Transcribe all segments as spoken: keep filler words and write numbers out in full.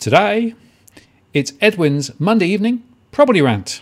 Today, it's Edwin's Monday evening property rant.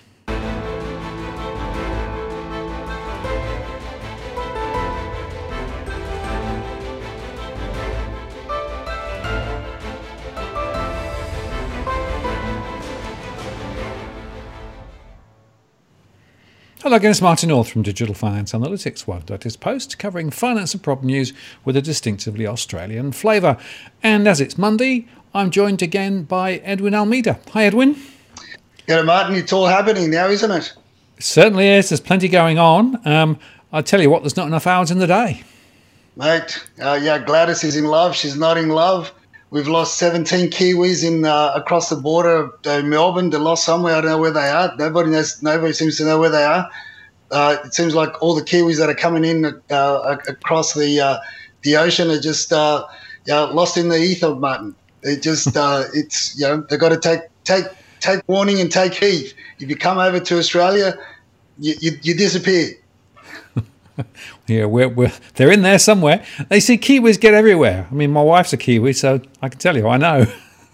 Hello again, it's Martin North from Digital Finance Analytics, World Latest Post, covering finance and property news with a distinctively Australian flavour. And as it's Monday, I'm joined again by Edwin Almeida. Hi, Edwin. G'day, Martin. It's all happening now, isn't it? It certainly is. There's plenty going on. Um, I tell you what, there's not enough hours in the day. Mate, uh, yeah, Gladys is in love. She's not in love. We've lost seventeen Kiwis in uh, across the border in Melbourne. They're lost somewhere. I don't know where they are. Nobody knows. Nobody seems to know where they are. Uh, it seems like all the Kiwis that are coming in uh, across the uh, the ocean are just uh, you know, lost in the ether, Martin. It just uh, it's you know they've got to take take take warning and take heed. If you come over to Australia, you you, you disappear. Yeah, we're, we're, they're in there somewhere. They see Kiwis get everywhere. I mean, my wife's a Kiwi, so I can tell you, I know.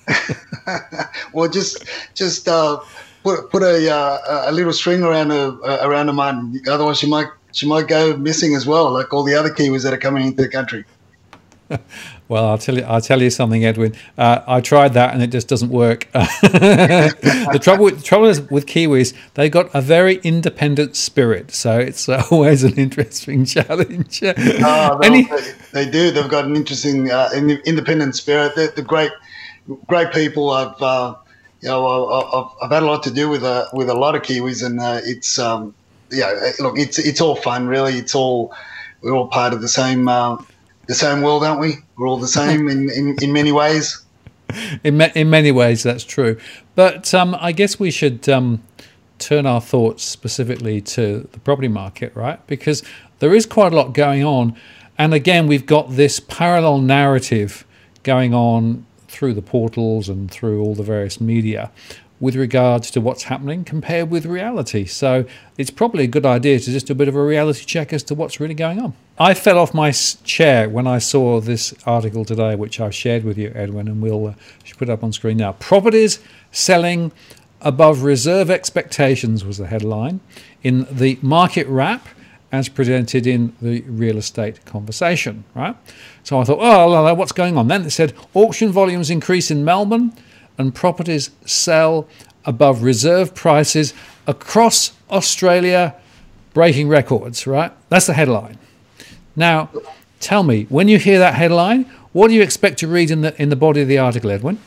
Well, just just uh, put put a uh, a little string around a around a man. Otherwise, she might she might go missing as well, like all the other Kiwis that are coming into the country. Well, I'll tell you. I'll tell you something, Edwin. Uh, I tried that, and it just doesn't work. the trouble, with, the trouble is with Kiwis, they've got a very independent spirit, so it's always an interesting challenge. Oh, Any- they do. They've got an interesting uh, independent spirit. They're, they're great, great people. I've, uh, you know, I've, I've had a lot to do with a with a lot of Kiwis, and uh, it's, um, yeah. Look, it's it's all fun, really. It's all we're all part of the same. Uh, The same world, aren't we? We're all the same in, in, in many ways. In ma- in many ways, that's true. But um, I guess we should um, turn our thoughts specifically to the property market, right? Because there is quite a lot going on. And again, we've got this parallel narrative going on through the portals and through all the various media with regards to what's happening compared with reality. So it's probably a good idea to just do a bit of a reality check as to what's really going on. I fell off my chair when I saw this article today, which I've shared with you, Edwin, and we'll uh, should put it up on screen now. Properties selling above reserve expectations was the headline in the market wrap as presented in the real estate conversation, right? So I thought, oh, what's going on? Then it said auction volumes increase in Melbourne and properties sell above reserve prices across Australia, breaking records, right? That's the headline. Now, tell me, when you hear that headline, what do you expect to read in the in the body of the article, Edwin?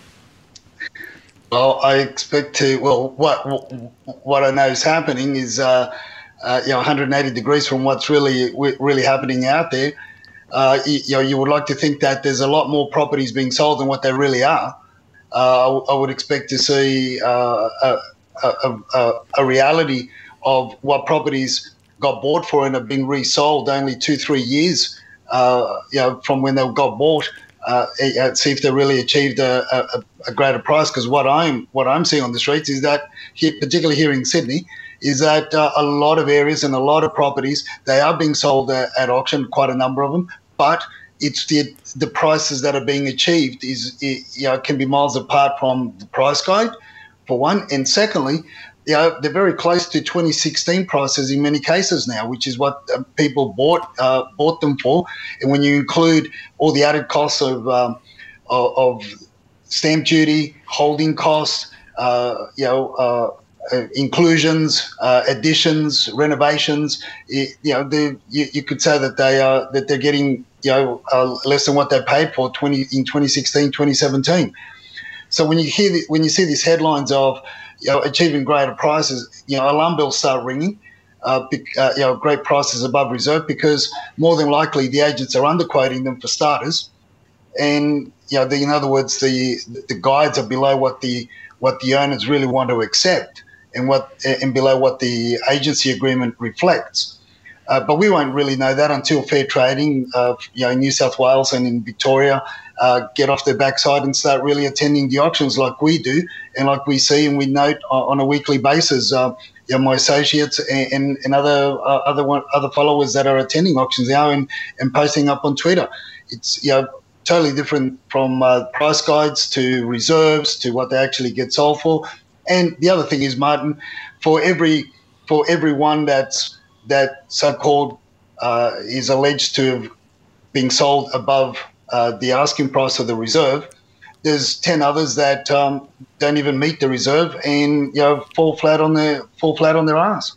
Well, I expect to. Well, what what I know is happening is, uh, uh, you know, one hundred eighty degrees from what's really really happening out there. Uh, you, you know, you would like to think that there's a lot more properties being sold than what they really are. Uh, I would expect to see uh, a, a, a, a reality of what properties got bought for and have been resold only two, three years, uh, you know, from when they got bought. Uh, see if they really achieved a, a, a greater price. Because what I'm what I'm seeing on the streets is that, here, particularly here in Sydney, is that uh, a lot of areas and a lot of properties, they are being sold at, at auction, quite a number of them, but it's the the prices that are being achieved is, you know, can be miles apart from the price guide, for one, and secondly, you know, they're very close to twenty sixteen prices in many cases now, which is what uh, people bought uh, bought them for. And when you include all the added costs of um, of, of stamp duty, holding costs, uh, you know. Uh, Uh, inclusions, uh, additions, renovations, you, you know, you, you could say that they are that they're getting, you know, uh, less than what they paid for twenty in twenty sixteen, twenty seventeen. So when you hear the, when you see these headlines of, you know, achieving greater prices, you know, alarm bells start ringing. Uh, uh, you know, great prices above reserve, because more than likely the agents are underquoting them for starters, and you know, the, in other words, the the guides are below what the what the owners really want to accept, and what and below what the agency agreement reflects. Uh, but we won't really know that until fair trading, uh, you know, in New South Wales and in Victoria, uh, get off their backside and start really attending the auctions like we do, and like we see and we note on a weekly basis. Uh, you know, my associates and, and, and other uh, other one, other followers that are attending auctions now and, and posting up on Twitter. It's, you know, totally different from uh, price guides to reserves to what they actually get sold for. And the other thing is, Martin, for every for every one that's that so-called uh, is alleged to have been sold above uh, the asking price of the reserve, there's ten others that um, don't even meet the reserve and, you know, fall flat on their fall flat on their ass.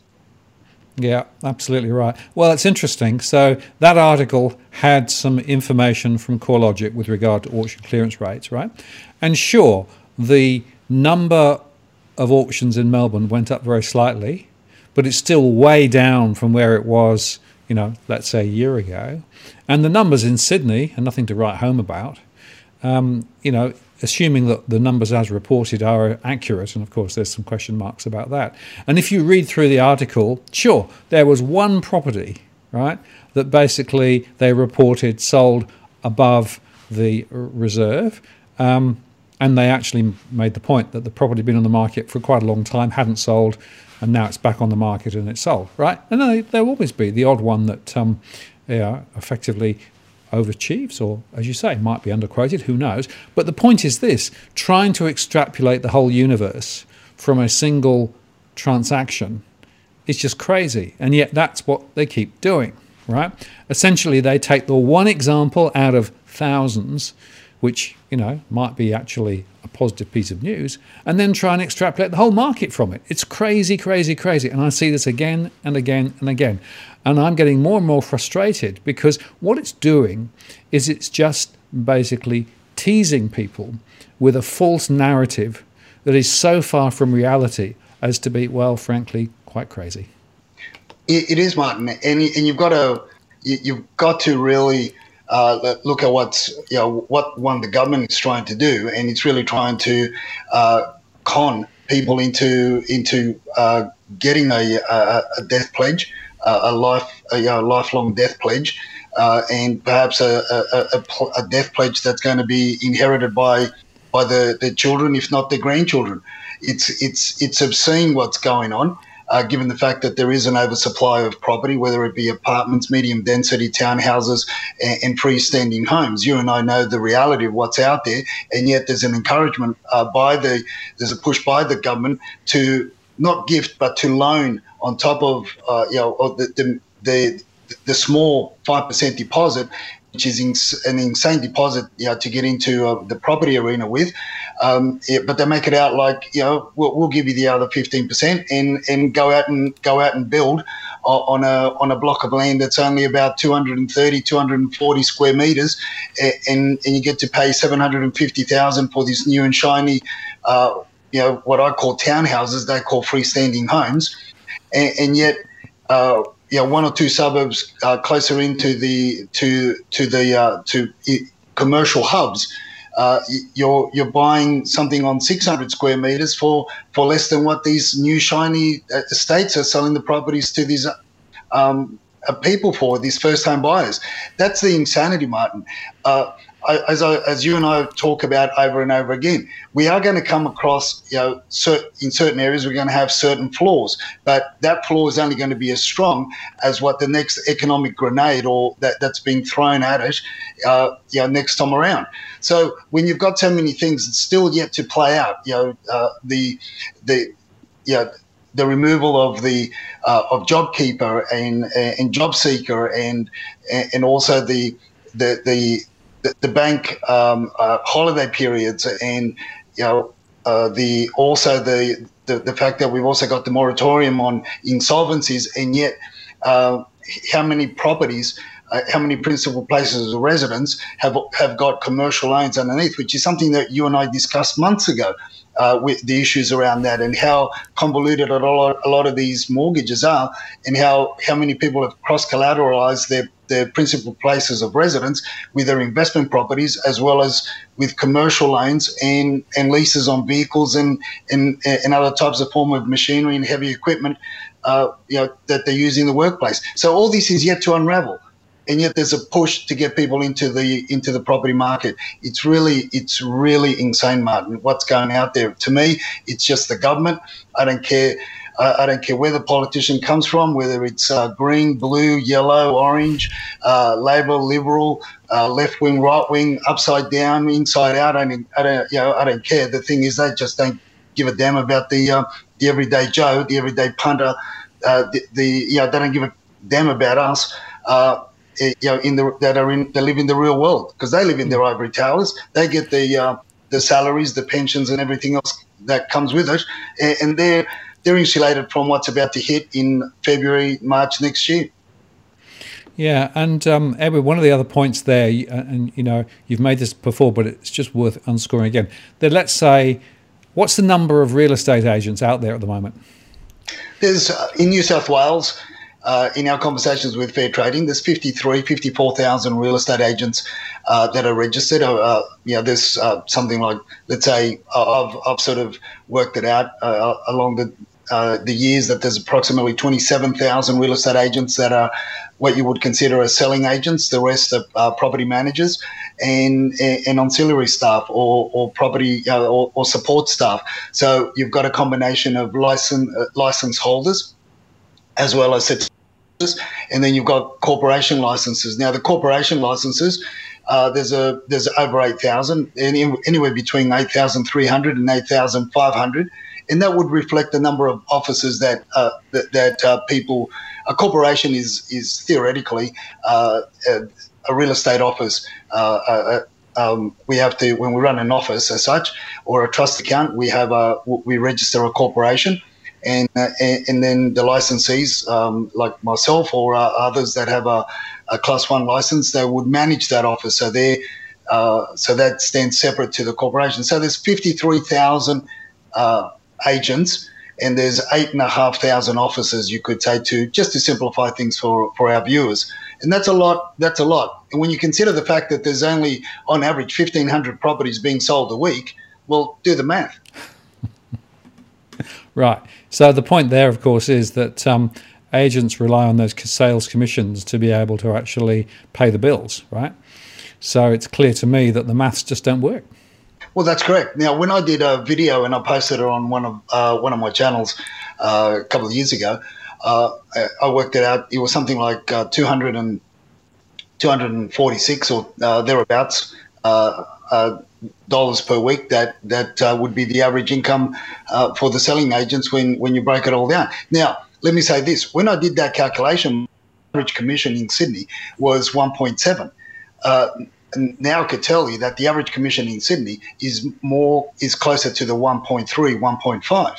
Yeah, absolutely right. Well, it's interesting. So that article had some information from CoreLogic with regard to auction clearance rates, right? And sure, the number of auctions in Melbourne went up very slightly, but it's still way down from where it was, you know, let's say a year ago. And the numbers in Sydney are nothing to write home about. Um, you know, assuming that the numbers as reported are accurate, and of course there's some question marks about that. And if you read through the article, sure, there was one property, right, that basically they reported sold above the reserve, um, and they actually made the point that the property had been on the market for quite a long time, hadn't sold, and now it's back on the market and it's sold, right? And they, there'll always be the odd one that um, yeah, effectively overachieves, or as you say, might be underquoted, who knows. But the point is this: trying to extrapolate the whole universe from a single transaction is just crazy. And yet that's what they keep doing, right? Essentially, they take the one example out of thousands, which, you know, might be actually a positive piece of news, and then try and extrapolate the whole market from it. It's crazy, crazy, crazy. And I see this again and again and again. And I'm getting more and more frustrated because what it's doing is it's just basically teasing people with a false narrative that is so far from reality as to be, well, frankly, quite crazy. It, it is, Martin, and, and you've got to you, you've got to really uh, look at what's you know what one the government is trying to do, and it's really trying to uh, con people into into uh, getting a, a, a death pledge. A life, a, you know, lifelong death pledge, uh, and perhaps a, a, a, a death pledge that's going to be inherited by by the, the children, if not their grandchildren. It's it's it's obscene what's going on, uh, given the fact that there is an oversupply of property, whether it be apartments, medium density townhouses, and, and freestanding homes. You and I know the reality of what's out there, and yet there's an encouragement uh, by the there's a push by the government to not gift but to loan on top of uh, you know the the the, the small five percent deposit, which is ins- an insane deposit, you know, to get into uh, the property arena with. Um, yeah, but they make it out like, you know, we'll, we'll give you the other fifteen percent and and go out and go out and build on a on a block of land that's only about two hundred thirty, two hundred forty square meters, and and you get to pay seven hundred fifty thousand for this new and shiny, uh, you know, what I call townhouses. They call freestanding homes. And, and yet, uh, you know, one or two suburbs uh, closer into the to to the uh, to commercial hubs, uh, you're you're buying something on six hundred square meters for, for less than what these new shiny estates are selling the properties to these um, uh, people for, these first home buyers. That's the insanity, Martin. Uh, I, as I, as you and I talk about over and over again, we are going to come across, you know, cert, in certain areas we're going to have certain flaws, but that flaw is only going to be as strong as what the next economic grenade or that, that's being thrown at it, uh, you know, next time around. So when you've got so many things that's still yet to play out, you know, uh, the the you know, the removal of the uh, of JobKeeper and and JobSeeker and and also the the the the bank um, uh, holiday periods, and you know uh, the also the, the the fact that we've also got the moratorium on insolvencies, and yet uh, how many properties, uh, how many principal places of residence have have got commercial loans underneath, which is something that you and I discussed months ago. Uh, with the issues around that and how convoluted a lot, a lot of these mortgages are, and how, how many people have cross-collateralized their, their principal places of residence with their investment properties, as well as with commercial loans and, and leases on vehicles and, and, and other types of form of machinery and heavy equipment uh, you know, that they use in the workplace. So all this is yet to unravel. And yet there's a push to get people into the into the property market. It's really it's really insane, Martin, what's going out there. To me, it's just the government. I don't care I, I don't care where the politician comes from, whether it's uh, green, blue, yellow, orange, uh, Labor, Liberal, uh, left wing, right wing, upside down, inside out. I don't, I don't, you know, I don't care. The thing is, they just don't give a damn about the uh, the everyday Joe, the everyday punter. Uh, the, the you know, they don't give a damn about us. Uh, you know, in the that are in, they live in the real world, because they live in their ivory towers. They get the uh, the salaries, the pensions, and everything else that comes with it, and, and they're they're insulated from what's about to hit in February, March next year. Yeah, and um, Edward, one of the other points there, and you know, you've made this before, but it's just worth unscoring again. That let's say, what's the number of real estate agents out there at the moment? There's uh, in New South Wales. Uh, in our conversations with Fair Trading, there's fifty-three, fifty-four thousand real estate agents uh, that are registered. Uh, you know, there's uh, something like, let's say, uh, I've, I've sort of worked it out uh, along the uh, the years that there's approximately twenty-seven thousand real estate agents that are what you would consider as selling agents. The rest are uh, property managers and and ancillary staff or or property uh, or, or support staff. So you've got a combination of license uh, license holders as well as certificates. And then you've got corporation licenses. Now, the corporation licenses, uh, there's a there's over eight thousand, any, anywhere between eight thousand three hundred and eight thousand five hundred, and that would reflect the number of offices that uh, that, that uh, people. A corporation is is theoretically uh, a, a real estate office. Uh, uh, um, we have to, when we run an office as such or a trust account, we have a we register a corporation. And, uh, and then the licensees, um, like myself or uh, others that have a, a class one license, they would manage that office. So they, uh, so that stands separate to the corporation. So there's fifty-three thousand uh, agents, and there's eight and a half thousand offices, you could say, to just to simplify things for, for our viewers. And that's a lot. That's a lot. And when you consider the fact that there's only on average fifteen hundred properties being sold a week, well, do the math. Right. So the point there, of course, is that um, agents rely on those sales commissions to be able to actually pay the bills, right? So it's clear to me that the maths just don't work. Well, that's correct. Now, when I did a video and I posted it on one of uh, one of my channels uh, a couple of years ago, uh, I worked it out. It was something like uh, two hundred and two hundred forty-six or uh, thereabouts. Uh, uh, dollars per week that that uh, would be the average income uh, for the selling agents when when you break it all down. Now, let me say this: when I did that calculation, average commission in Sydney was one point seven. Uh, and now I could tell you that the average commission in Sydney is more is closer to the one point three, one point five.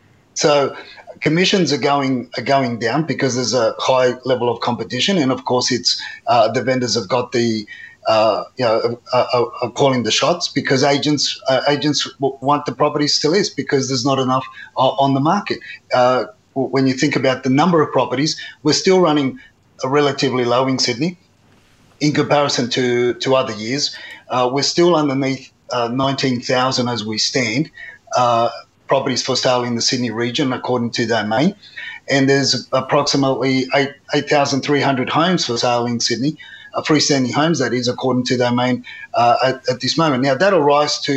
So commissions are going are going down because there's a high level of competition, and of course, it's uh, the vendors have got the Uh, you know, uh, uh, uh, calling the shots because agents uh, agents w- want the properties to list because there's not enough uh, on the market. Uh, when you think about the number of properties, we're still running a relatively low in Sydney in comparison to, to other years. Uh, we're still underneath uh, nineteen thousand as we stand, uh, properties for sale in the Sydney region, according to Domain. And there's approximately eight thousand three hundred homes for sale in Sydney. Uh, freestanding homes, that is, according to Domain uh, at, at this moment. Now, that'll rise to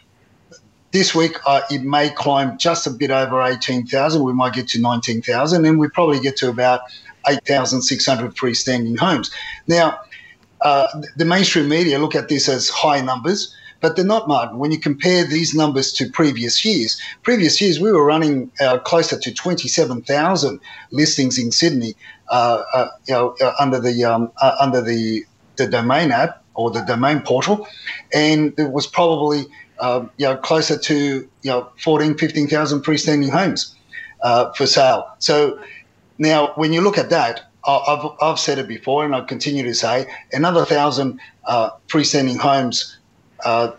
this week. Uh, it may climb just a bit over eighteen thousand. We might get to nineteen thousand, and we probably get to about eight thousand six hundred freestanding homes. Now, uh, the mainstream media look at this as high numbers, but they're not, Martin. When you compare these numbers to previous years, previous years we were running uh, closer to twenty-seven thousand listings in Sydney. Uh, uh, you know, uh, under the um, uh, under the the Domain app or the Domain portal, and it was probably uh, you know closer to you know fourteen, fifteen thousand freestanding homes uh, for sale. So now, when you look at that, I've I've said it before, and I continue to say another thousand uh, freestanding homes uh,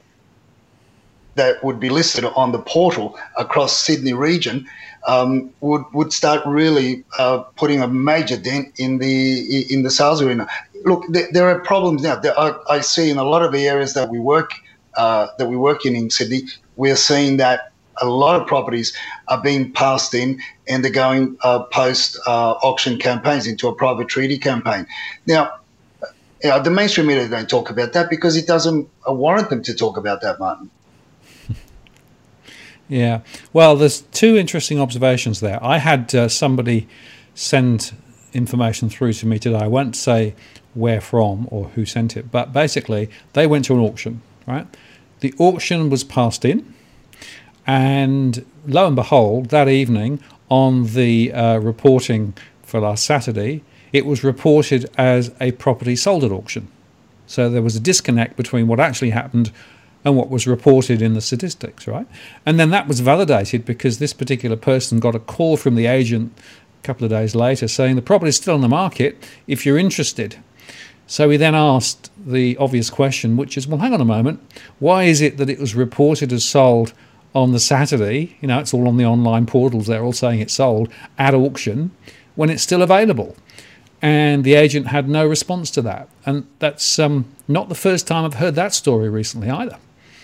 that would be listed on the portal across Sydney region. Um, would would start really uh, putting a major dent in the in the sales arena. Look, there, there are problems now. There are, I see in a lot of the areas that we work uh, that we work in in Sydney, we're seeing that a lot of properties are being passed in, and they're going uh, post uh, auction campaigns into a private treaty campaign. Now, you know, the mainstream media don't talk about that because it doesn't warrant them to talk about that, Martin. Yeah. Well, there's two interesting observations there. I had uh, somebody send information through to me today. I won't say where from or who sent it, but basically they went to an auction, right? The auction was passed in, and lo and behold, that evening on the uh, reporting for last Saturday, it was reported as a property sold at auction. So there was a disconnect between what actually happened and what was reported in the statistics, right? And then that was validated because this particular person got a call from the agent a couple of days later saying the property is still on the market if you're interested. So he then asked the obvious question, which is, well, hang on a moment, why is it that it was reported as sold on the Saturday? You know, it's all on the online portals, they're all saying it's sold at auction when it's still available. And the agent had no response to that. And that's um, not the first time I've heard that story recently either.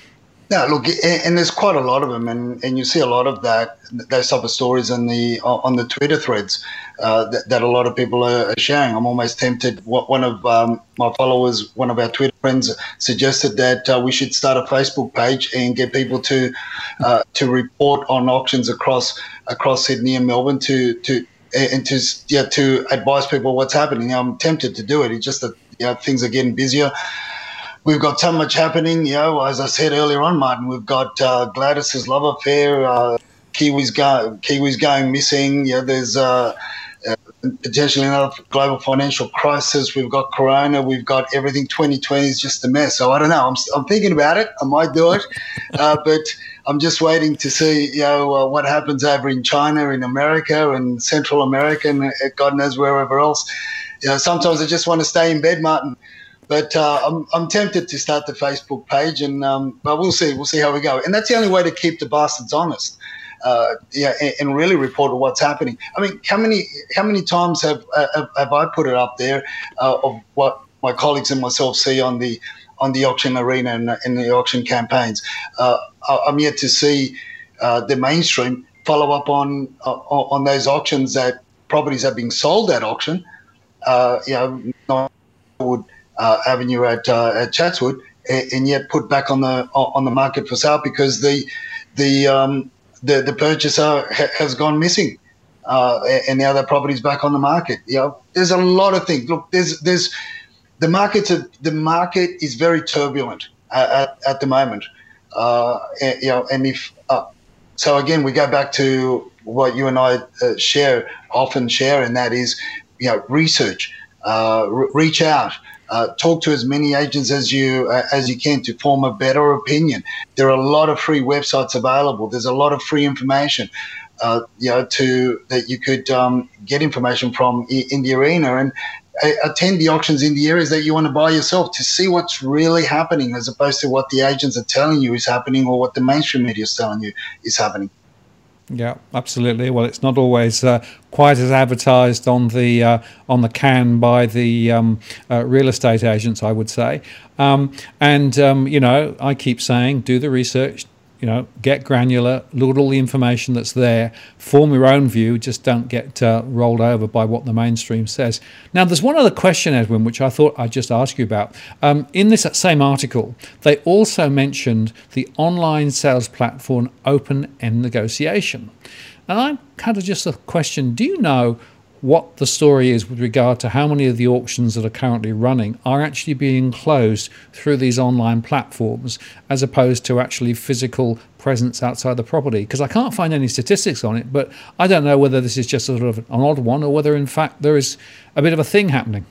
No, look, and there's quite a lot of them, and, and you see a lot of that, those type of stories on the on the Twitter threads uh, that, that a lot of people are sharing. I'm almost tempted. One of um, my followers, one of our Twitter friends, suggested that uh, we should start a Facebook page and get people to uh, to report on auctions across across Sydney and Melbourne to to and to yeah to advise people what's happening. I'm tempted to do it. It's just that you know, things are getting busier. We've got so much happening, you know, as I said earlier on, Martin, we've got uh, Gladys's love affair, uh, Kiwis, go, Kiwis going missing, you know, there's uh, uh, potentially another global financial crisis, we've got Corona, we've got everything. Twenty twenty is just a mess. So I don't know, I'm, I'm thinking about it, I might do it, uh, but I'm just waiting to see, you know, uh, what happens over in China, in America, and Central America, and God knows wherever else. You know, sometimes I just want to stay in bed, Martin. But uh, I'm I'm tempted to start the Facebook page, and um, but we'll see we'll see how we go. And that's the only way to keep the bastards honest, uh, yeah, and, and really report on what's happening. I mean, how many how many times have uh, have, have I put it up there uh, of what my colleagues and myself see on the on the auction arena and in the auction campaigns? Uh, I'm yet to see uh, the mainstream follow up on uh, on those auctions that properties are being sold at auction. Uh, you know, not would. Uh, avenue at uh, at Chatswood, and, and yet put back on the on the market for sale because the the um, the, the purchaser ha- has gone missing, uh, and now that property's back on the market. You know, there's a lot of things. Look, there's there's the market's a, the market is very turbulent at, at, at the moment. Uh, and, you know, and if uh, so, again, we go back to what you and I uh, share often share, and that is, you know, research, uh, re- reach out. Uh, talk to as many agents as you uh, as you can to form a better opinion. There are a lot of free websites available. There's a lot of free information, uh, you know, to that you could um, get information from in the arena and uh, attend the auctions in the areas that you want to buy yourself to see what's really happening, as opposed to what the agents are telling you is happening or what the mainstream media is telling you is happening. Yeah, absolutely. Well, it's not always uh, quite as advertised on the uh, on the can by the um, uh, real estate agents, I would say. Um, and um, you know, I keep saying, do the research. You know, get granular, look at all the information that's there, form your own view, just don't get uh, rolled over by what the mainstream says. Now, there's one other question, Edwin, which I thought I'd just ask you about. Um, in this same article, they also mentioned the online sales platform Open End Negotiation. And I had a, just a question, do you know what the story is with regard to how many of the auctions that are currently running are actually being closed through these online platforms as opposed to actually physical presence outside the property? Because I can't find any statistics on it, but I don't know whether this is just sort of an odd one or whether in fact there is a bit of a thing happening.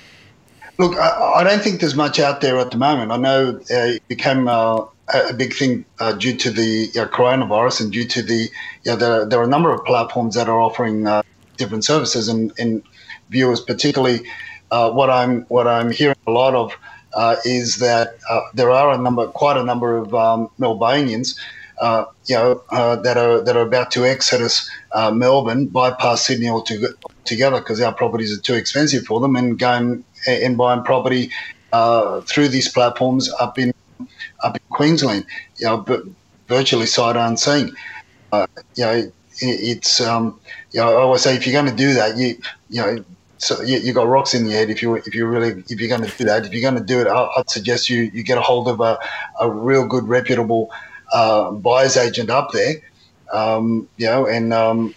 Look, I, I don't think there's much out there at the moment. I know uh, it became uh, a big thing uh, due to the uh, coronavirus and due to the, you know, the, there are a number of platforms that are offering uh, different services, and, and viewers particularly uh, what I'm what I'm hearing a lot of uh, is that uh, there are a number quite a number of um, Melbourneians uh, you know uh, that are that are about to exodus uh, Melbourne, bypass Sydney altogether because our properties are too expensive for them, and going and buying property uh, through these platforms up in up in Queensland, you know, but virtually sight unseen. Uh, you know, it's um, you know, I always say if you're going to do that, you you know, so you, you got rocks in your head. If you if you really if you're going to do that, if you're going to do it, I, I'd suggest you you get a hold of a, a real good reputable uh, buyer's agent up there, um, you know, and um,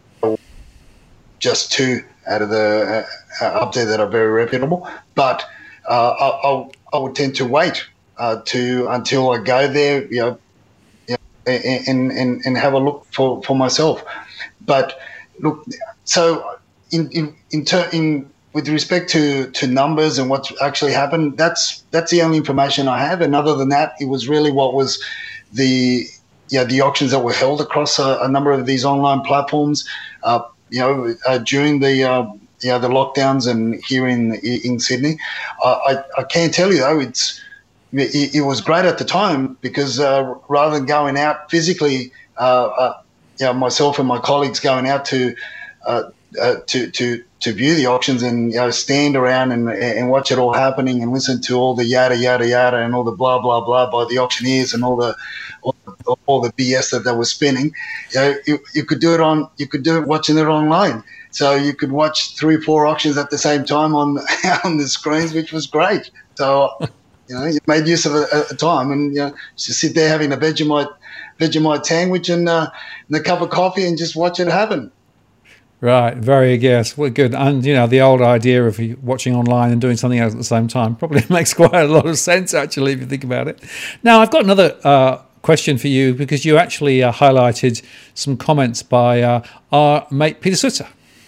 just two out of the uh, up there that are very reputable. But uh, I, I, I would tend to wait uh, to until I go there, you know, you know and, and and have a look for, for myself. But look, so in in in, ter- in with respect to, to numbers and what's actually happened, that's that's the only information I have. And other than that, it was really what was the yeah the auctions that were held across a, a number of these online platforms. Uh, you know, uh, during the uh, you know the lockdowns and here in in Sydney, uh, I I can tell you though it's it, it was great at the time because uh, rather than going out physically, uh, uh, you know, myself and my colleagues going out to uh, uh, to to to view the auctions and, you know, stand around and and watch it all happening and listen to all the yada yada yada and all the blah blah blah by the auctioneers and all the all, all the B S that they were spinning. You know, you, you could do it on you could do it watching it online. So you could watch three or four auctions at the same time on on the screens, which was great. So you know, you made use of a, a time and, you know, just sit there having a Vegemite Vegemite sandwich and, uh, and a cup of coffee and just watch it happen. Right, very yes, well, good. And you know, the old idea of watching online and doing something else at the same time probably makes quite a lot of sense, actually, if you think about it. Now, I've got another uh, question for you because you actually uh, highlighted some comments by uh, our mate Peter Switzer.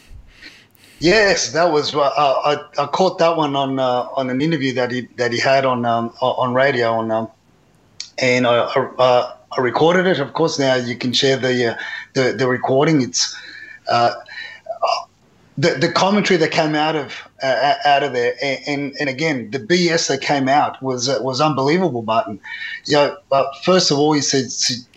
Yes, that was. Uh, I, I caught that one on uh, on an interview that he that he had on um, on radio on, um, and I, uh, I recorded it. Of course, now you can share the uh, the, the recording. It's. Uh, The, the commentary that came out of uh, out of there, and, and, and again, the B S that came out was uh, was unbelievable, Martin. You know, uh, first of all, he said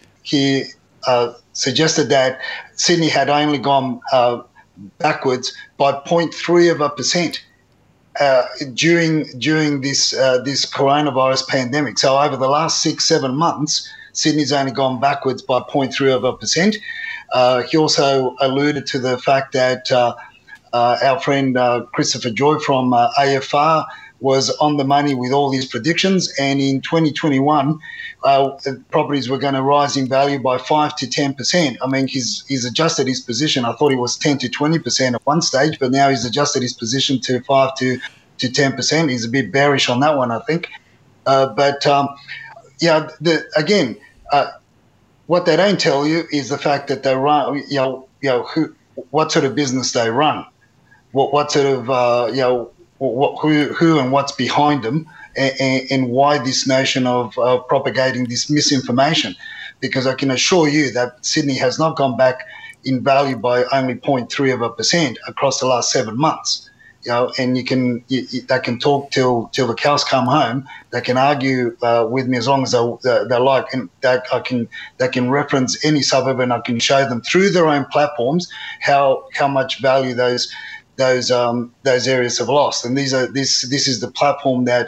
he uh, suggested that Sydney had only gone uh, backwards by zero point three of a percent uh, during during this uh, this coronavirus pandemic. So over the last six seven months, Sydney's only gone backwards by zero point three of a percent. Uh, he also alluded to the fact that. Uh, Uh, our friend uh, Christopher Joy from uh, A F R was on the money with all his predictions, and in twenty twenty-one, uh, properties were going to rise in value by five to ten percent. I mean, he's he's adjusted his position. I thought he was ten to twenty percent at one stage, but now he's adjusted his position to five to to ten percent. He's a bit bearish on that one, I think. Uh, but um, yeah, the, again, uh, what they don't tell you is the fact that they run. You know, you know who, what sort of business they run. What, what sort of, uh, you know, what, who, who and what's behind them, and, and why this notion of uh, propagating this misinformation. Because I can assure you that Sydney has not gone back in value by only zero point three of a percent across the last seven months. You know, and you can, you, you, they can talk till till the cows come home. They can argue uh, with me as long as they, they, they like, and they, I can they can reference any suburb, and I can show them through their own platforms how how much value those. those um, those areas have lost, and these are this this is the platform that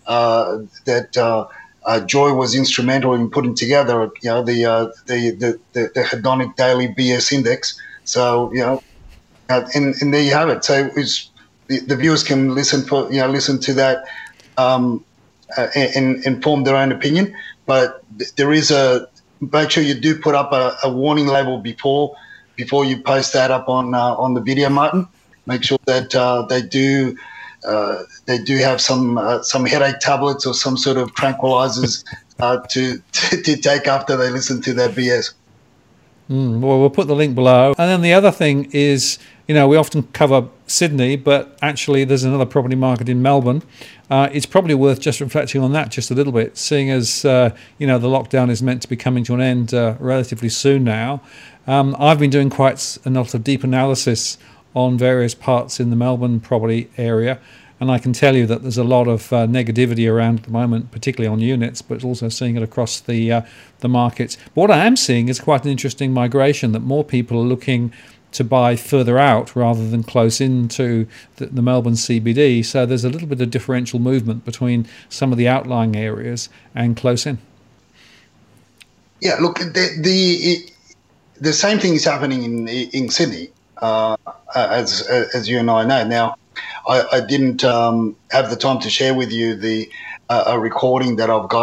uh, that uh, uh, Joy was instrumental in putting together. You know, the uh, the, the the the hedonic daily B S index. So you know, uh, and and there you have it. So it's, the, the viewers can listen for you know listen to that um, uh, and and form their own opinion. But there is a make sure you do put up a, a warning label before before you post that up on uh, on the video, Martin. Make sure that uh, they do uh, they do have some uh, some headache tablets or some sort of tranquilizers uh, to, to to take after they listen to their B S. Mm, well, we'll put the link below. And then the other thing is, you know, we often cover Sydney, but actually there's another property market in Melbourne. Uh, it's probably worth just reflecting on that just a little bit, seeing as, uh, you know, the lockdown is meant to be coming to an end uh, relatively soon now. Um, I've been doing quite a lot of deep analysis on various parts in the Melbourne property area, and I can tell you that there's a lot of uh, negativity around at the moment, particularly on units, but also seeing it across the uh, the markets. But what I am seeing is quite an interesting migration, that more people are looking to buy further out rather than close into the, the Melbourne C B D. So there's a little bit of differential movement between some of the outlying areas and close in. Yeah, look, the the, the same thing is happening in in Sydney. Uh, as as you and I know. Now, I, I didn't um, have the time to share with you the uh, a recording that I've got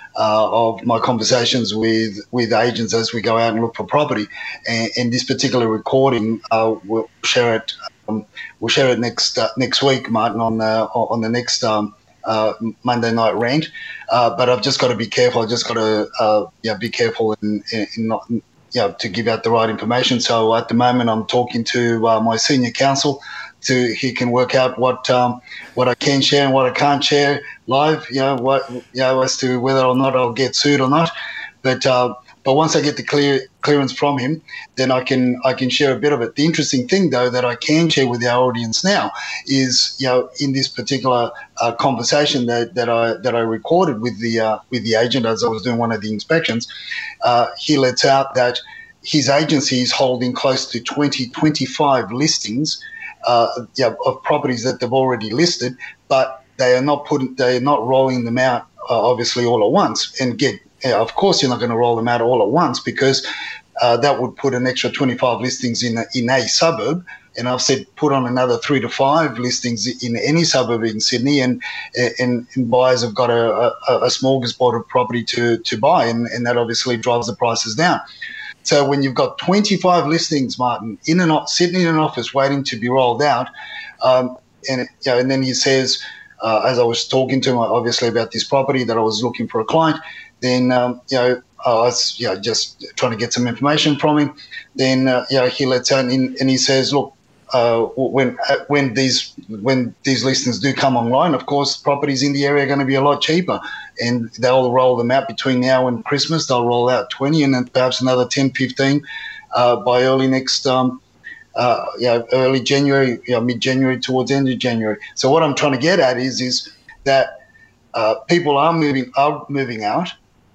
uh, of my conversations with with agents as we go out and look for property. And, and this particular recording, uh, we'll share it. Um, we'll share it next uh, next week, Martin, on the on the next um, uh, Monday Night Rant. Uh, but I've just got to be careful. I just got to uh, yeah be careful in, in, in not yeah to give out the right information. So at the moment, I'm talking to uh, my senior counsel. To he can work out what um, what I can share and what I can't share live. You know what you know as to whether or not I'll get sued or not. But uh, but once I get the clear clearance from him, then I can I can share a bit of it. The interesting thing though that I can share with our audience now is you know in this particular uh, conversation that, that I that I recorded with the uh, with the agent as I was doing one of the inspections, uh, he lets out that his agency is holding close to twenty, twenty-five listings. Uh, yeah, of properties that they've already listed, but they are not putting, they are not rolling them out uh, obviously all at once. And get, yeah, of course, you're not going to roll them out all at once because uh, that would put an extra twenty-five listings in a, in a suburb. And I've said put on another three to five listings in any suburb in Sydney, and and, and buyers have got a, a, a smorgasbord of property to to buy, and, and that obviously drives the prices down. So when you've got twenty-five listings, Martin, in and out, sitting in an office waiting to be rolled out, um, and you know, and then he says, uh, as I was talking to him, obviously about this property that I was looking for a client, then um, you know I was you know, just trying to get some information from him. Then uh, you know, he lets out and, and he says, look, uh, when uh, when these when these listings do come online, of course, properties in the area are going to be a lot cheaper, and they'll roll them out between now and Christmas. They'll roll out twenty, and then perhaps another ten, fifteen uh, by early next, um, uh, yeah, early January, you know, mid-January towards end of January. So what I'm trying to get at is is that uh, people are moving are moving out,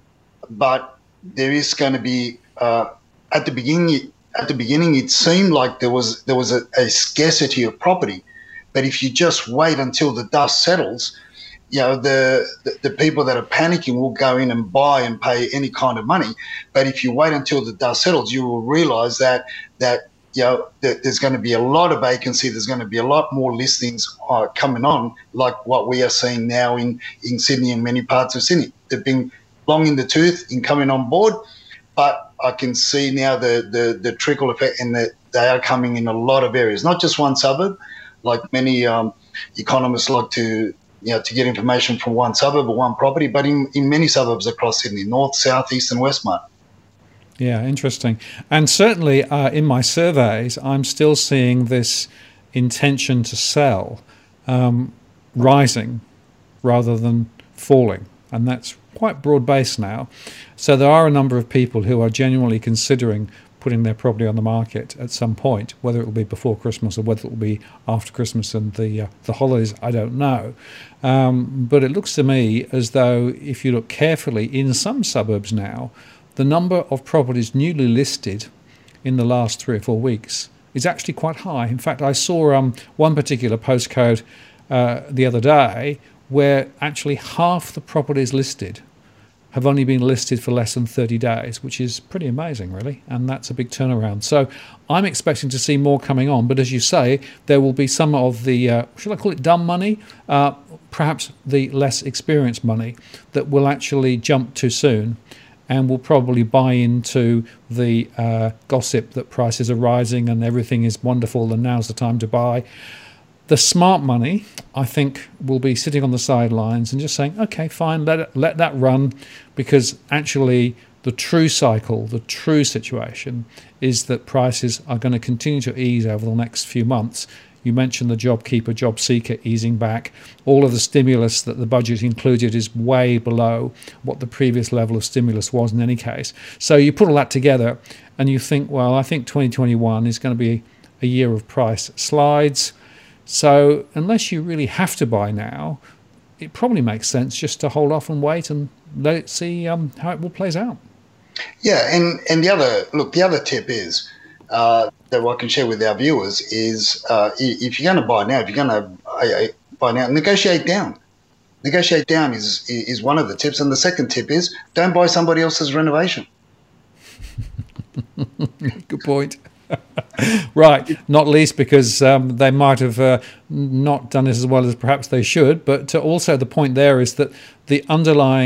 but there is going to be uh, at the beginning. At the beginning, it seemed like there was there was a, a scarcity of property, but if you just wait until the dust settles, you know the, the the people that are panicking will go in and buy and pay any kind of money. But if you wait until the dust settles, you will realise that that you know that there's going to be a lot of vacancy. There's going to be a lot more listings uh, coming on, like what we are seeing now in in Sydney and many parts of Sydney. They've been long in the tooth in coming on board, but I can see now the, the, the trickle effect, and that they are coming in a lot of areas, not just one suburb, like many um, economists like to you know to get information from one suburb or one property, but in, in many suburbs across Sydney, north, south, east, and west, Mark. Yeah, interesting. And certainly uh, in my surveys, I'm still seeing this intention to sell um, rising rather than falling, and that's quite broad-based now. So there are a number of people who are genuinely considering putting their property on the market at some point, whether it will be before Christmas or whether it will be after Christmas and the uh, the holidays, I don't know. Um, but it looks to me as though if you look carefully in some suburbs now, the number of properties newly listed in the last three or four weeks is actually quite high. In fact, I saw um, one particular postcode uh, the other day where actually half the properties listed have only been listed for less than thirty days, which is pretty amazing, really, and that's a big turnaround. So I'm expecting to see more coming on, but as you say, there will be some of the, uh, should I call it dumb money, uh, perhaps the less experienced money that will actually jump too soon and will probably buy into the uh, gossip that prices are rising and everything is wonderful and now's the time to buy. The smart money, I think, will be sitting on the sidelines and just saying, okay, fine, let it, let that run, because actually the true cycle, the true situation is that prices are going to continue to ease over the next few months. You mentioned the JobKeeper, job seeker easing back. All of the stimulus that the budget included is way below what the previous level of stimulus was in any case. So you put all that together and you think, well, I think twenty twenty-one is going to be a year of price slides. So unless you really have to buy now, it probably makes sense just to hold off and wait and let it see um, how it all plays out. Yeah, and, and the other look, the other tip is uh, that I can share with our viewers is uh, if you're going to buy now, if you're going to uh, buy now, negotiate down. Negotiate down is is one of the tips, and the second tip is don't buy somebody else's renovation. Good point. Right, not least because um, they might have uh, not done it as well as perhaps they should, but uh, also the point there is that the underlying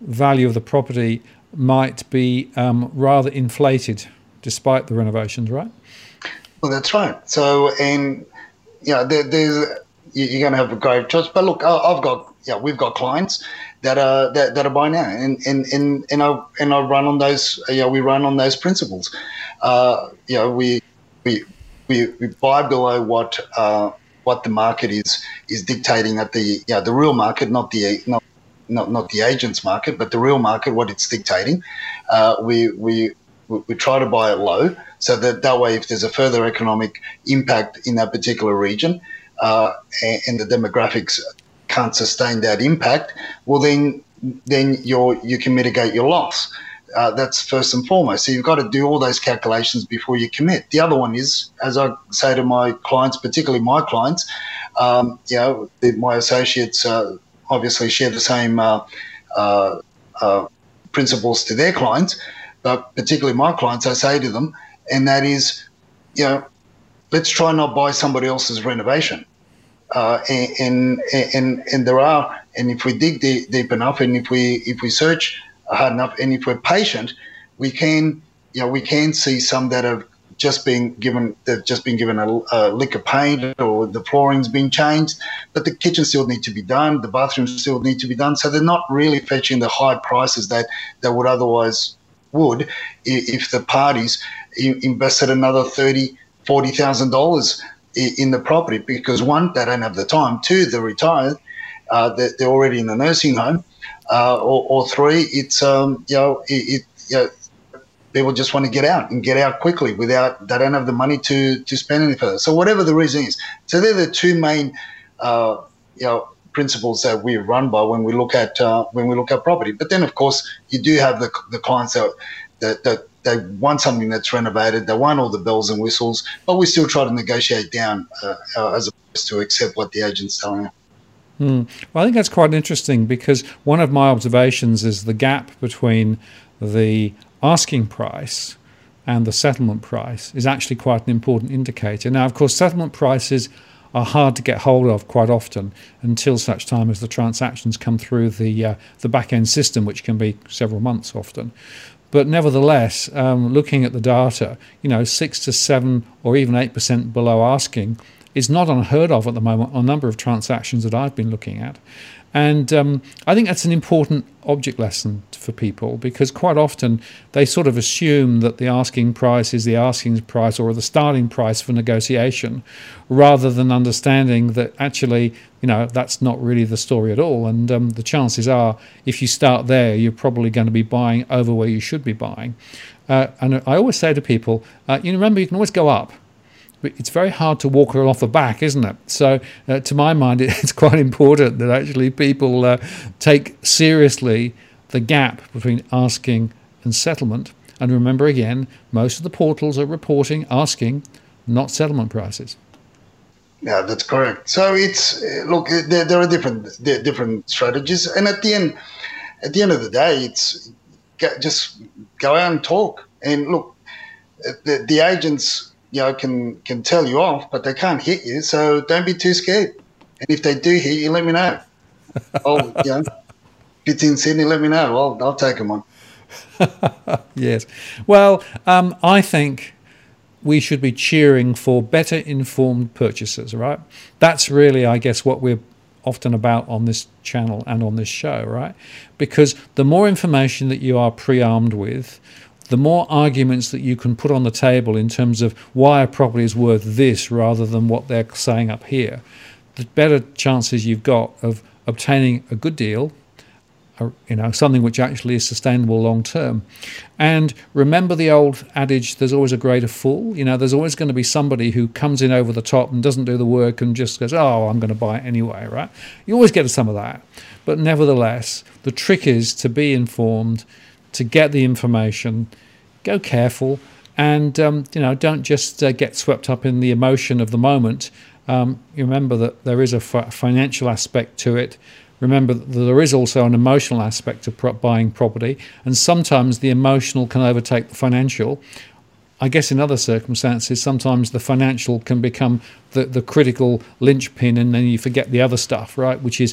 value of the property might be um, rather inflated despite the renovations, right? Well, that's right. So, and you know, there, there's you're going to have a great choice. But look, I've got yeah, we've got clients that are that, that are buying now, and and and and I and I run on those. You know, we run on those principles. Uh, you know, we we we, we buy below what uh, what the market is is dictating at the you know, the real market, not the not not not the agent's market, but the real market, what it's dictating. Uh, we we we try to buy it low, so that that way, if there's a further economic impact in that particular region, uh, and, and the demographics can't sustain that impact, well then then you're you can mitigate your loss. Uh, that's first and foremost. So you've got to do all those calculations before you commit. The other one is, as I say to my clients, particularly my clients, um, you know, the, my associates uh, obviously share the same uh, uh, uh, principles to their clients. But particularly my clients, I say to them, and that is, you know, let's try not buy somebody else's renovation. Uh, and, and and and there are, and if we dig deep, deep enough, and if we if we search hard enough, and if we're patient, we can, you know, we can see some that have just been given, they've just been given a, a lick of paint, or the flooring's been changed, but the kitchen still need to be done, the bathrooms still need to be done, so they're not really fetching the high prices that that would otherwise would if the parties invested another thirty, forty thousand dollars in the property, because one, they don't have the time. Two, they're retired, uh, they're, they're already in the nursing home, uh, or, or three, it's um, you know, it, it you know, people just want to get out and get out quickly without they don't have the money to to spend any further. So whatever the reason is, so they're the two main uh, you know principles that we run by when we look at uh, when we look at property. But then, of course, you do have the the clients that that, that they want something that's renovated, they want all the bells and whistles, but we still try to negotiate down uh, uh, as opposed to accept what the agent's telling you. Hmm. Well, I think that's quite interesting, because one of my observations is the gap between the asking price and the settlement price is actually quite an important indicator. Now, of course, settlement prices are hard to get hold of quite often until such time as the transactions come through the uh, the back-end system, which can be several months often. But nevertheless, um, looking at the data, you know, six to seven or even eight percent below asking is not unheard of at the moment on a number of transactions that I've been looking at. And um, I think that's an important object lesson for people, because quite often they sort of assume that the asking price is the asking price or the starting price for negotiation, rather than understanding that actually, you know, that's not really the story at all. And um, the chances are, if you start there, you're probably going to be buying over where you should be buying. Uh, and I always say to people, uh, you know, remember, you can always go up. It's very hard to walk her off the back, isn't it? So uh, to my mind, it's quite important that actually people uh, take seriously the gap between asking and settlement. And remember, again, most of the portals are reporting asking, not settlement prices. Yeah, that's correct. So it's, look, there, there are different there are different strategies. And at the end, at the end of the day, it's just go out and talk. And look, the, the agents, you know, can can tell you off, but they can't hit you. So don't be too scared. And if they do hit you, let me know. Oh, you know, if it's in Sydney, let me know. I'll I'll take them on. Yes. Well, um, I think we should be cheering for better informed purchasers, right? That's really, I guess, what we're often about on this channel and on this show, right? Because the more information that you are pre-armed with, the more arguments that you can put on the table in terms of why a property is worth this rather than what they're saying up here, the better chances you've got of obtaining a good deal, or, you know, something which actually is sustainable long term. And remember the old adage, there's always a greater fool. You know, there's always going to be somebody who comes in over the top and doesn't do the work and just goes, oh, I'm going to buy it anyway, right? You always get some of that. But nevertheless, the trick is to be informed, to get the information, go careful, and um, you know, don't just uh, get swept up in the emotion of the moment. Um, you remember that there is a f- financial aspect to it. Remember that there is also an emotional aspect to pro- buying property, and sometimes the emotional can overtake the financial. I guess in other circumstances, sometimes the financial can become the, the critical linchpin, and then you forget the other stuff, right? Which is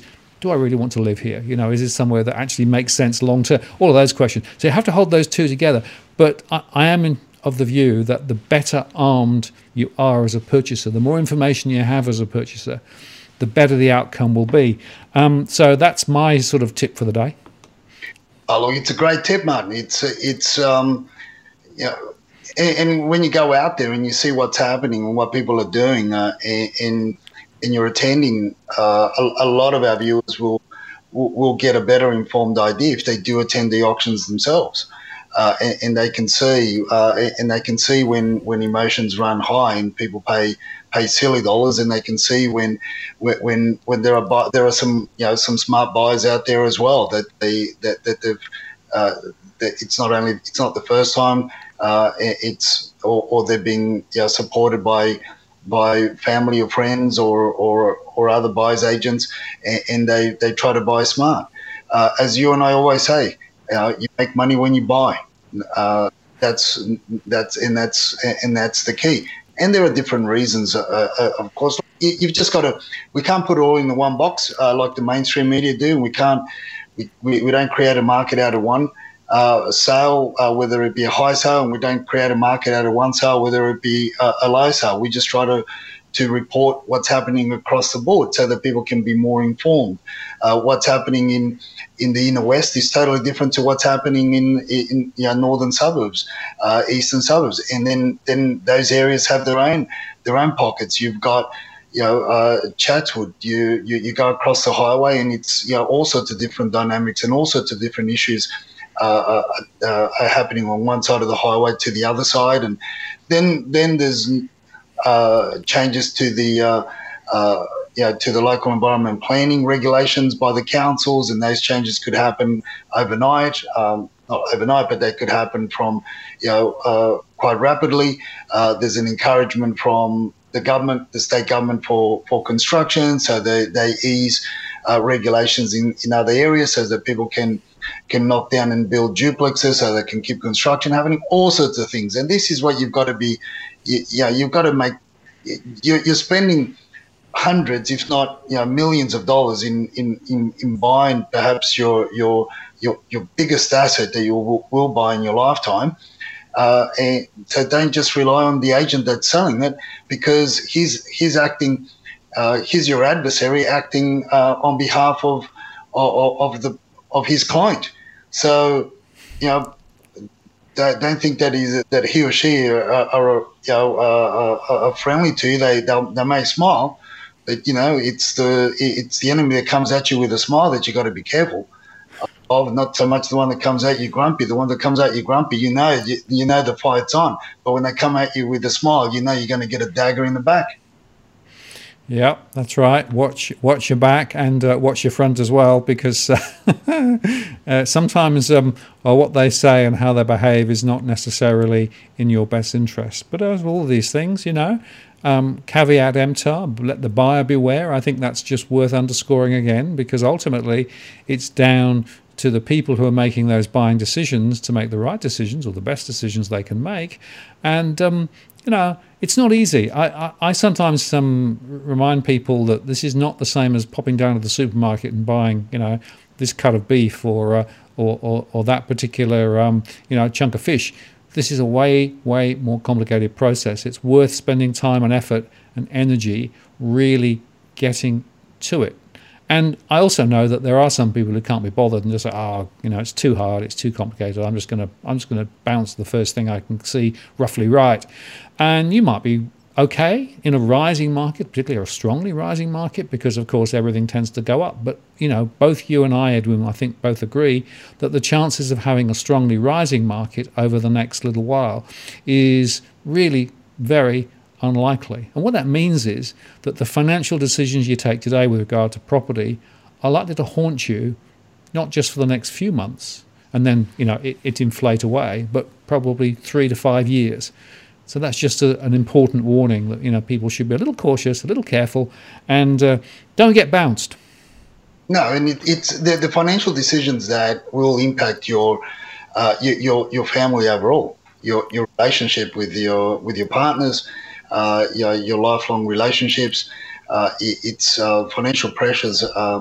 do I really want to live here? You know, is this somewhere that actually makes sense long term? All of those questions. So you have to hold those two together. But I, I am in, of the view that the better armed you are as a purchaser, the more information you have as a purchaser, the better the outcome will be. Um, so that's my sort of tip for the day. Oh, look, it's a great tip, Martin. It's it's um, you know, and, and when you go out there and you see what's happening and what people are doing, uh, and and you're attending, uh, a, a lot of our viewers will, will will get a better informed idea if they do attend the auctions themselves. Uh, and, and they can see, uh, and they can see when, when emotions run high and people pay pay silly dollars, and they can see when when when there are there are some you know some smart buyers out there as well that they that that they've uh, that it's not only it's not the first time, uh, it's or, or they're being you know, supported by by family or friends or or, or other buyers agents, and, and they, they try to buy smart. Uh, as you and I always say. Uh, you make money when you buy. Uh, that's that's and that's and that's the key. And there are different reasons, uh, uh, of course. You, you've just got to. We can't put it all in the one box uh, like the mainstream media do. We can't. We, we, we don't create a market out of one uh, sale, uh, whether it be a high sale, and we don't create a market out of one sale, whether it be a, a low sale. We just try to. to report what's happening across the board so that people can be more informed. Uh, what's happening in, in the inner west is totally different to what's happening in, in you know, northern suburbs, uh, eastern suburbs. And then, then those areas have their own their own pockets. You've got, you know, uh, Chatswood, you, you, you go across the highway and it's, you know, all sorts of different dynamics and all sorts of different issues uh, uh, are happening on one side of the highway to the other side. And then, then there's, Uh, changes to the uh, uh, you know, to the local environment planning regulations by the councils, and those changes could happen overnight. Um, not overnight, but they could happen from you know uh, quite rapidly. Uh, there's an encouragement from the government, the state government, for, for construction, so they they ease uh, regulations in, in other areas so that people can can knock down and build duplexes, so they can keep construction happening. All sorts of things, and this is what you've got to be. You, you know, you've got to make. You're, you're spending hundreds, if not you know, millions of dollars in in, in, in buying perhaps your your your your biggest asset that you will, will buy in your lifetime. Uh, and so don't just rely on the agent that's selling it, because he's he's acting. Uh, he's your adversary acting uh, on behalf of, of of the of his client. So you know. Don't think that he's that he or she are, are you know uh, are friendly to you. They they may smile, but you know it's the it's the enemy that comes at you with a smile that you got to be careful of. Not so much the one that comes at you grumpy. The one that comes at you grumpy, you know you, you know the fight's on. But when they come at you with a smile, you know you're going to get a dagger in the back. Yeah, that's right. Watch watch your back and uh, watch your front as well, because uh, uh, sometimes um, well, what they say and how they behave is not necessarily in your best interest. But as all of these things, you know, um, caveat emptor, let the buyer beware. I think that's just worth underscoring again, because ultimately it's down to the people who are making those buying decisions to make the right decisions, or the best decisions they can make. And um, you know, it's not easy. I, I, I sometimes um, remind people that this is not the same as popping down to the supermarket and buying, you know, this cut of beef or uh, or, or, or that particular, um, you know, chunk of fish. This is a way, way more complicated process. It's worth spending time and effort and energy really getting to it. And I also know that there are some people who can't be bothered and just say, "Oh, you know, it's too hard, it's too complicated. I'm just gonna, I'm just gonna bounce the first thing I can see roughly right." And you might be okay in a rising market, particularly a strongly rising market, because of course everything tends to go up. But you know, both you and I, Edwin, I think both agree that the chances of having a strongly rising market over the next little while is really very unlikely. And what that means is that the financial decisions you take today with regard to property are likely to haunt you, not just for the next few months and then, you know, it, it inflate away, but probably three to five years. So that's just a, an important warning that, you know, people should be a little cautious, a little careful, and uh, don't get bounced. No, and it, it's the, the financial decisions that will impact your uh, your, your your family overall, your your relationship with your with your partners, uh, your your lifelong relationships. Uh, it, it's uh, financial pressures uh,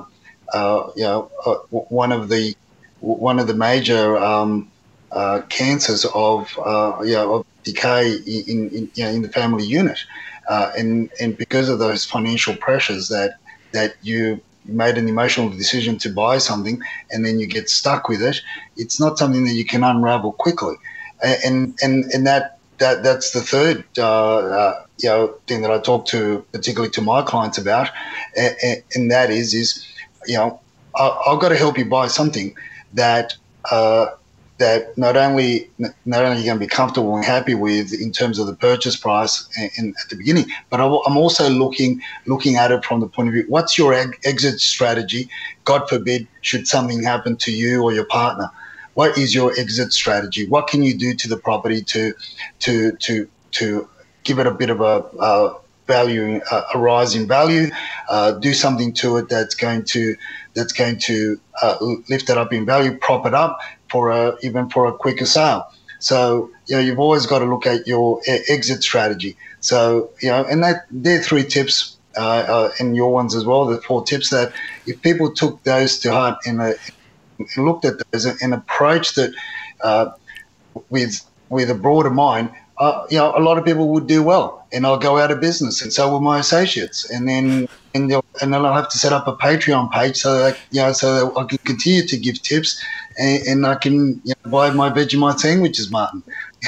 uh, you know, uh, one of the one of the major um, uh, cancers of uh, you know of decay in, in you know in the family unit, uh, and and because of those financial pressures that that you made an emotional decision to buy something and then you get stuck with it, it's not something that you can unravel quickly, and and and that that that's the third uh, uh, you know thing that I talk to particularly to my clients about, and, and that is is you know I, I've got to help you buy something that uh, that not only not only you're going to be comfortable and happy with in terms of the purchase price and, and at the beginning, but I'm also looking looking at it from the point of view: what's your exit strategy? God forbid, should something happen to you or your partner, what is your exit strategy? What can you do to the property to to to to give it a bit of a, a value, a rise in value? Uh, do something to it that's going to that's going to uh, lift it up in value, prop it up for a, even for a quicker sale. So you know you've always got to look at your exit strategy. So you know, and that they're three tips, uh, uh, and your ones as well. The four tips that if people took those to heart and, uh, and looked at those and approached it uh, with with a broader mind, uh, you know, a lot of people would do well, and I'll go out of business, and so will my associates, and then and they'll, and then I'll have to set up a Patreon page so that you know so that I can continue to give tips, and, and I can you know, buy my Vegemite sandwiches, Martin.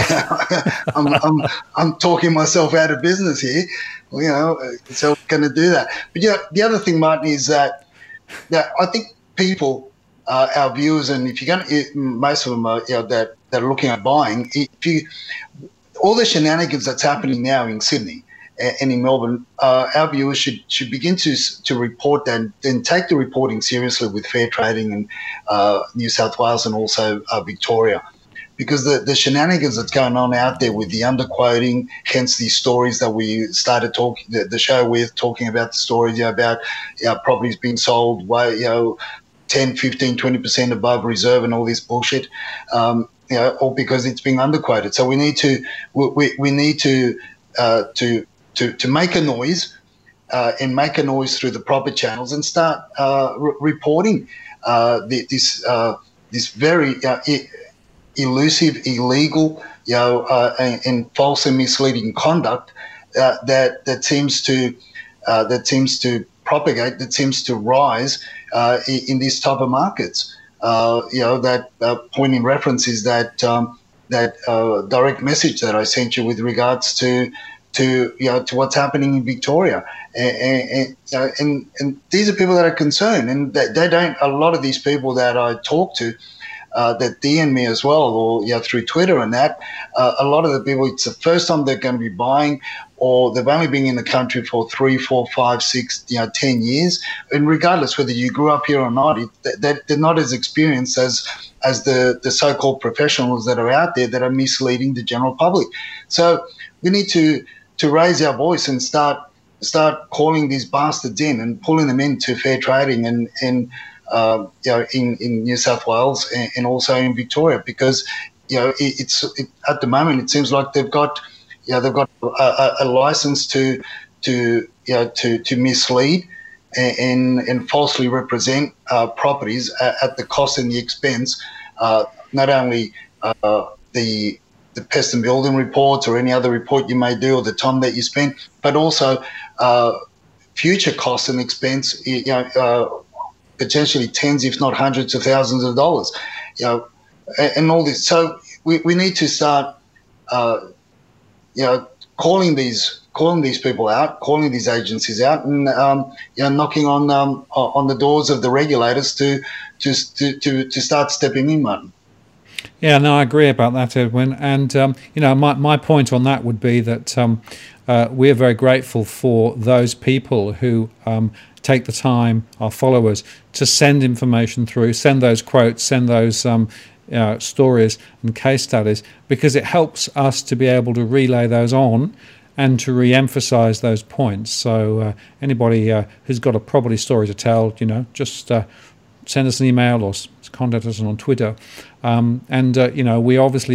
I'm, I'm I'm talking myself out of business here, you know, so I'm going to do that. But yeah, the other thing, Martin, is that that I think people, uh, our viewers, and if you're going to, most of them are you know that that are looking at buying, if you all the shenanigans that's happening now in Sydney and in Melbourne, uh, our viewers should should begin to to report that and take the reporting seriously with Fair Trading and uh, New South Wales and also uh, Victoria, because the, the shenanigans that's going on out there with the underquoting, hence these stories that we started talking the, the show with, talking about the stories you know, about you know, properties being sold way you know ten, fifteen, twenty percent above reserve and all this bullshit. Um, You know, or because it's being underquoted. So we need to we, we need to uh, to to to make a noise uh, and make a noise through the proper channels and start uh, re- reporting uh, the, this uh, this very uh, I- elusive, illegal, you know, uh, and, and false and misleading conduct uh, that that seems to uh, that seems to propagate, that seems to rise uh, in, in these type of markets. Uh, you know, that uh, point in reference is that um, that uh, direct message that I sent you with regards to to you know to what's happening in Victoria, and and, uh, and, and these are people that are concerned, and they, they don't. A lot of these people that I talk to, uh, that D M me as well, or you know, through Twitter and that, uh, a lot of the people, it's the first time they're going to be buying, or they've only been in the country for three, four, five, six, you know, ten years. And regardless whether you grew up here or not, it, they, they're not as experienced as as the, the so-called professionals that are out there that are misleading the general public. So we need to to raise our voice and start start calling these bastards in and pulling them into fair trading and and uh, you know in, in New South Wales and, and also in Victoria, because you know it, it's it, at the moment it seems like they've got. Yeah, they've got a, a license to to you know to to mislead and and, and falsely represent uh, properties at, at the cost and the expense, uh, not only uh, the the pest and building reports or any other report you may do or the time that you spend, but also uh, future costs and expense. You know, uh, potentially tens, if not hundreds of thousands of dollars. You know, and, and all this. So we, we need to start. Uh, you know, calling these calling these people out, calling these agencies out, and um, you know, knocking on um, on the doors of the regulators to to to to start stepping in, Martin. Yeah, no, I agree about that, Edwin. And um, you know, my my point on that would be that um, uh, we're very grateful for those people who um, take the time, our followers, to send information through, send those quotes, send those. Um, Uh, stories and case studies, because it helps us to be able to relay those on and to re-emphasize those points. So uh, anybody uh, who's got a property story to tell, you know, just uh, send us an email or contact us on Twitter. Um, and, uh, you know, we obviously ex-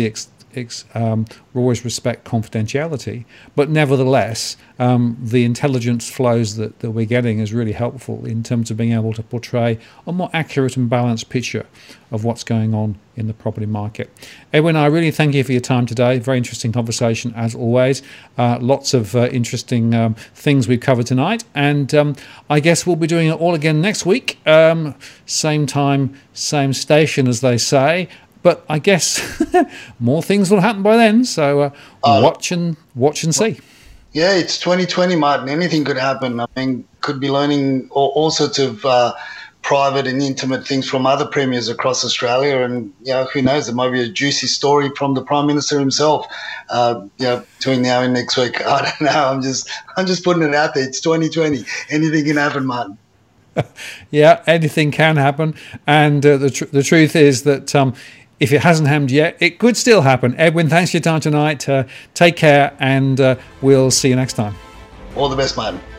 ex, um, we always respect confidentiality, but nevertheless, um, the intelligence flows that, that we're getting is really helpful in terms of being able to portray a more accurate and balanced picture of what's going on in the property market. Edwin, I really thank you for your time today. Very interesting conversation as always. Uh, lots of uh, interesting um, things we've covered tonight, and um, I guess we'll be doing it all again next week. Um, same time, same station, as they say. But I guess more things will happen by then. So uh, uh, watch and watch and see. Yeah, it's twenty twenty, Martin. Anything could happen. I mean, could be learning all, all sorts of uh, private and intimate things from other premiers across Australia, and you know, who knows? There might be a juicy story from the Prime Minister himself. Uh, you know, between now and next week. I don't know. I'm just, I'm just putting it out there. It's twenty twenty. Anything can happen, Martin. Yeah, anything can happen, and uh, the tr- the truth is that. Um, If it hasn't happened yet, it could still happen. Edwin, thanks for your time tonight. Uh, take care, and uh, we'll see you next time. All the best, Martin.